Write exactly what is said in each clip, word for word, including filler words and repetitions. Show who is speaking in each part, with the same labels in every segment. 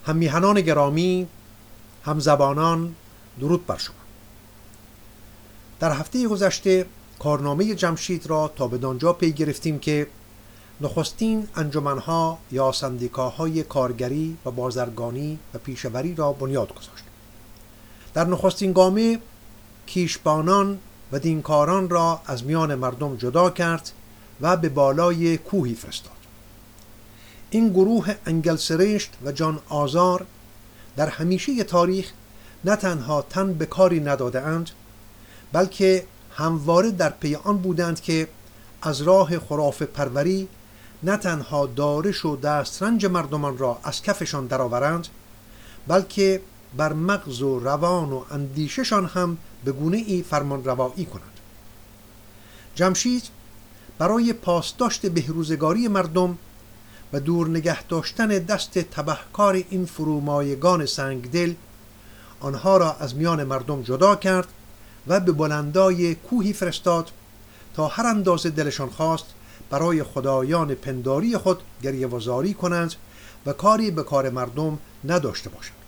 Speaker 1: هممیهنان گرامی، همزبانان، درود بر شما. در هفته گذشته کارنامه جمشید را تا بدانجا پی گرفتیم که نخستین انجمنها یا سندیکاهای کارگری و بازرگانی و پیشوری را بنیاد گذاشت. در نخستین گامه کیشبانان و دینکاران را از میان مردم جدا کرد و به بالای کوهی فرستاد. این گروه انگلسرشت و جان آزار در همیشه تاریخ نه تنها تن به کاری نداده اند، بلکه همواره در پی آن بودند که از راه خرافه پروری نه تنها دارش و دسترنج مردمان را از کفشان درآورند، بلکه بر مغز و روان و اندیششان هم به گونه ای فرمان روایی کنند. جمشید برای پاسداشت بهروزگاری مردم و دور نگه داشتن دست تبهکار این فرومایگان سنگدل آنها را از میان مردم جدا کرد و به بلندای کوهی فرستاد تا هر اندازه دلشان خواست برای خدایان پنداری خود گریه وزاری کنند و کاری به کار مردم نداشته باشند.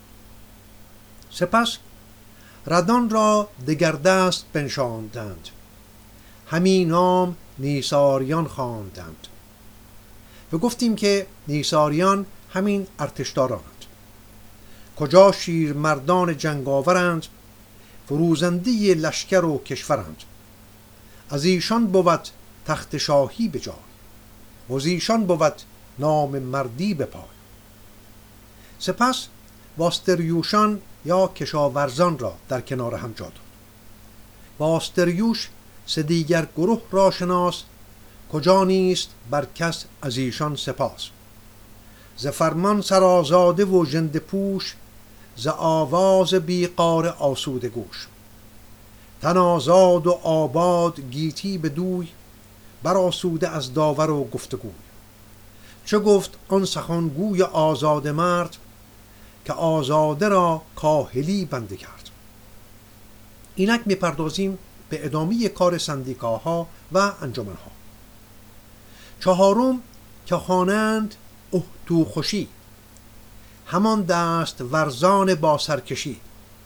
Speaker 1: سپس ردان را دگر دست بنشاندند، همی نام نیساریان خواندند و گفتیم که نیساریان همین ارتشدارانند. کجا شیر مردان جنگاورند، فروزنده لشکر و کشورند. از ایشان بود تخت شاهی به جای، و از ایشان بود نام مردی به پای. سپس واستریوشان یا کشاورزان را در کنار هم جا داد. واستریوش سه دیگر گروه را شناس، کجا نیست بر کس از ایشان سپاس. ز فرمان سرآزاده و ژنده پوش، ز آواز بیقار آسوده گوش. تن آزاد و آباد گیتی بدوی، بر آسوده از داور و گفتگوی. چه گفت آن سخنگوی آزاده مرد، که آزاده را کاهلی بنده کرد. اینک میپردازیم به ادامه کار سندیکاها و انجمنها. چهارم که خوانند اهتو خوشی، همان دست ورزان با سرکشی.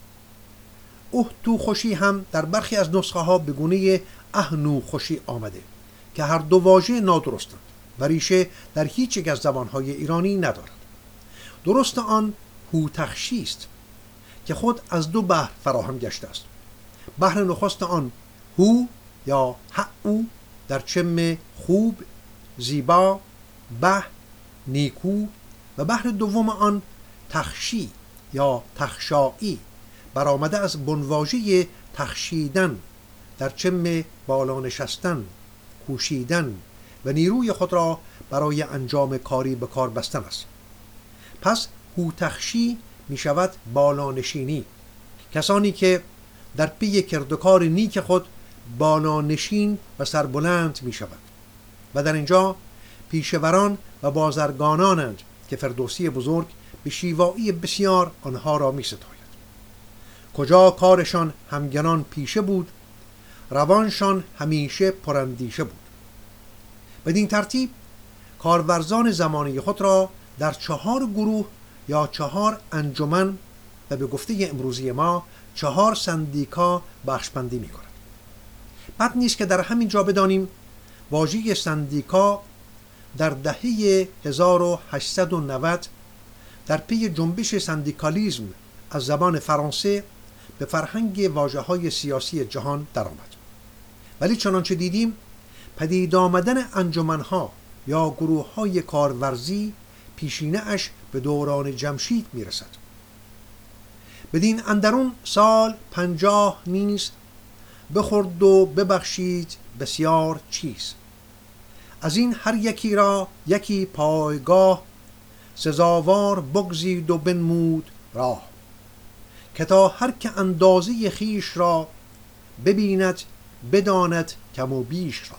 Speaker 1: اهتو خوشی هم در برخی از نسخه ها به گونه اهنو خوشی آمده که هر دو واژه نادرستند و ریشه در هیچ یک از زبانهای ایرانی ندارد. درست آن هوتخشی است که خود از دو بحر فراهم گشته است. بحر نخست آن هو یا هعو در چم خوب، زیبا، به، نیکو، و بحر دوم آن تخشی یا تخشایی برآمده از بنواژه تخشیدن در چم بالا نشستن، کوشیدن و نیروی خود را برای انجام کاری به کار بستن است. پس هوتخشی می شود بالانشینی، کسانی که در پی کردکار نیک خود بالانشین و سربلند می شود و در اینجا پیشوران و بازرگانانند که فردوسی بزرگ به شیوایی بسیار آنها را می ستاید. کجا کارشان همگنان پیشه بود، روانشان همیشه پراندیشه بود. بدین ترتیب کارورزان زمانه خود را در چهار گروه یا چهار انجمن و به گفته امروزی ما چهار سندیکا بخشبندی می کند. بد نیست که در همین جا بدانیم واژه سندیکا در دهه هزار و هشتصد و نود در پی جنبش سندیکالیسم از زبان فرانسه به فرهنگ واژه‌های سیاسی جهان درآمد. ولی چنانچه دیدیم پدید آمدن انجمنها یا گروه‌های کارورزی پیشینه اش به دوران جمشید میرسد. بدین اندرون سال پنجاه نیز بخورد و ببخشید بسیار چیز. از این هر یکی را یکی پایگاه، سزاوار بگزید و بنمود راه. که تا هر که اندازه خیش را، ببیند بداند کم و بیش را.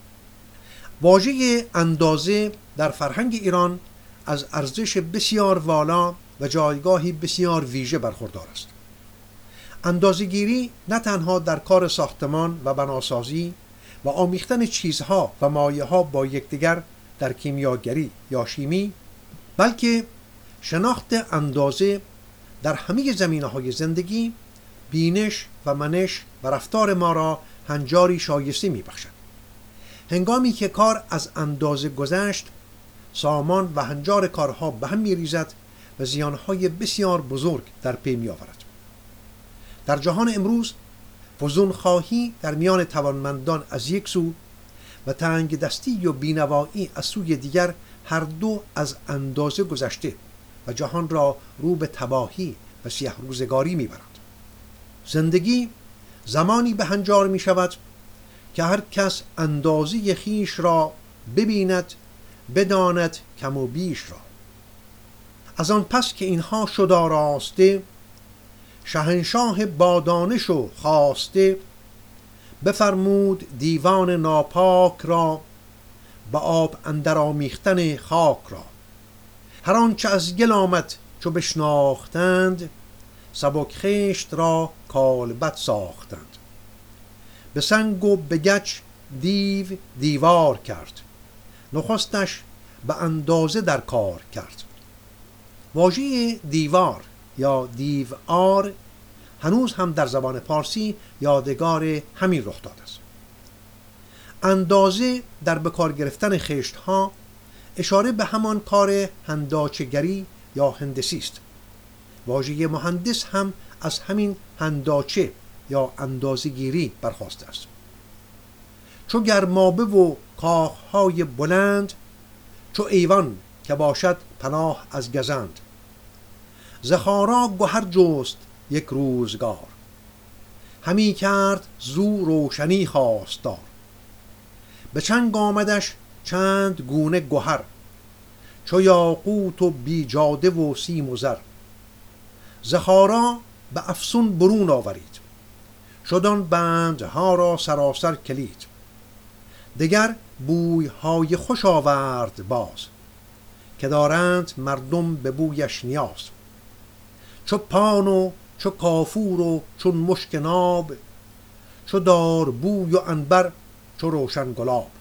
Speaker 1: واژه اندازه در فرهنگ ایران از ارزش بسیار والا و جایگاهی بسیار ویژه برخوردار است. اندازه‌گیری نه تنها در کار ساختمان و بناسازی و آمیختن چیزها و مایه‌ها با یکدیگر در کیمیاگری یا شیمی، بلکه شناخت اندازه در همه زمینه‌های زندگی بینش و منش و رفتار ما را هنجاری شایسته می‌بخشد. هنگامی که کار از اندازه گذشت، سامان و هنجار کارها به هم می‌ریزد و زیانهای بسیار بزرگ در پی می‌آورد. در جهان امروز فزون خواهی در میان توانمندان از یک سو و تنگ دستی و بینوایی از سوی دیگر هر دو از اندازه گذشته و جهان را رو به تباهی و سیاه روزگاری می‌برد. زندگی زمانی به هنجار می شود که هر کس اندازه خیش را ببیند، بداند کم و بیش را. از آن پس که اینها شد آراسته، شهنشاه با دانش و خواسته، بفرمود دیوان ناپاک را به آب اندر آمیختن خاک را. هر آنچه از گل آمد چو بشناختند، سبک خشت را کالبد ساختند. به سنگ و به گچ دیو دیوار کرد، نخستش به اندازه در کار کرد. واژه دیوار یا دیوار هنوز هم در زبان پارسی یادگار همین رخ داده است. اندازه در بکار گرفتن خشت ها اشاره به همان کار هنداچه‌گری یا هندسی است. واژه مهندس هم از همین هنداچه یا اندازه‌گیری برخاسته است. چو گرمابه و کاخهای بلند، چو ایوان که باشد پناه از گزند. زخارا گهر جست یک روزگار، همی کرد زو روشنی خواستار. به چنگ آمدش چند گونه گهر، چو یاقوت و بیجاده و سیم و زر. زخارا به افسون برون آورید، شدان بندها را سراسر کلید. دگر بویهای خوش آورد باز، که دارند مردم به بویش نیاز. چو پان و چو کافور و چون مشک ناب، چو دار بوی و عنبر چو روشن گلاب.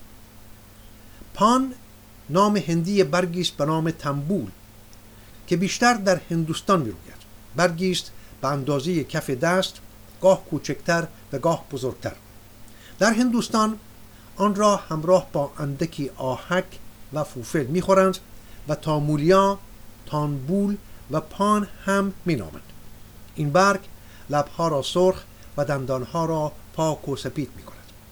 Speaker 1: پان نام هندی برگی است به نام تنبول که بیشتر در هندوستان می روید. برگی است به اندازه کف دست، گاه کوچکتر و گاه بزرگتر. در هندوستان آن را همراه با اندکی آهک و فوفل می خورند و تامولیا، تانبول و پان هم می نامند. این برگ لبها را سرخ و دندانها را پاک و سپید می کند.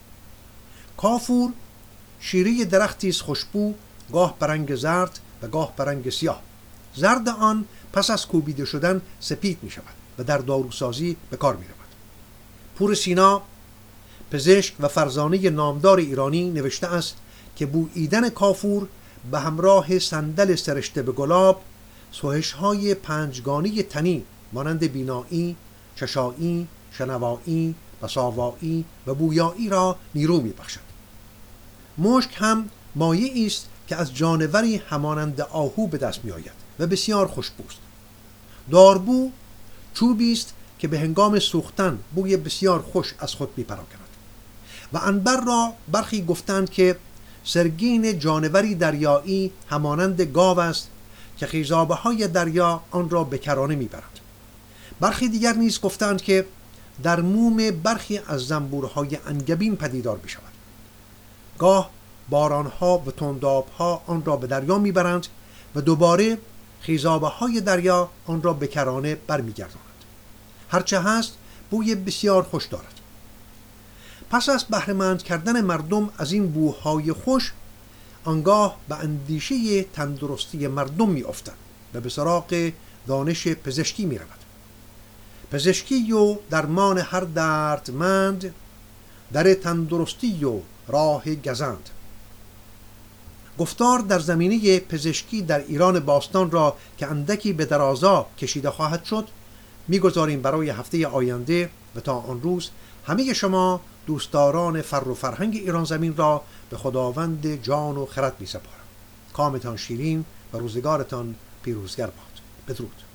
Speaker 1: کافور شیره درختی است خوشبو، گاه به رنگ زرد و گاه به رنگ سیاه. زرد آن پس از کوبیده شدن سپید می شود و در داروسازی به کار می رود. پور سینا، پزشک و فرزانه نامدار ایرانی، نوشته است که بوییدن کافور به همراه صندل سرشته به گلاب سوهش‌های پنجگانه تنی مانند بینایی، چشایی، شنوایی، بساوایی و بویایی را نیرو می‌بخشد. مشک هم مایعی است که از جانوری همانند آهو به دست می‌آید و بسیار خوشبوست. داربو چوبی است که به هنگام سوختن بوی بسیار خوش از خود می‌پراکند. و عنبر را برخی گفتند که سرگین جانوری دریایی همانند گاو است که خیزابه‌های دریا آن را به کرانه می‌برند. برخی دیگر نیز گفتند که در موم برخی از زنبورهای انگبین پدیدار می‌شود. گاه بارانها و تندابها آن را به دریا می‌برند و دوباره خیزابه‌های دریا آن را به کرانه برمیگردانند. هرچه هست بوی بسیار خوش دارد. پس از بهره‌مند کردن مردم از این بوهای خوش، آنگاه به اندیشه تندرستی مردم می افتد و به سراغ دانش پزشکی می رود. پزشکی و درمان هر دردمند، در تندرستی و راه گزند. گفتار در زمینه پزشکی در ایران باستان را که اندکی به درازا کشیده خواهد شد می‌گذاریم برای هفته آینده و تا آن روز همه شما دوستداران فر و فرهنگ ایران زمین را به خداوند جان و خرد می‌سپارم. کامتان شیرین و روزگارتان پیروزگر باد. بدرود.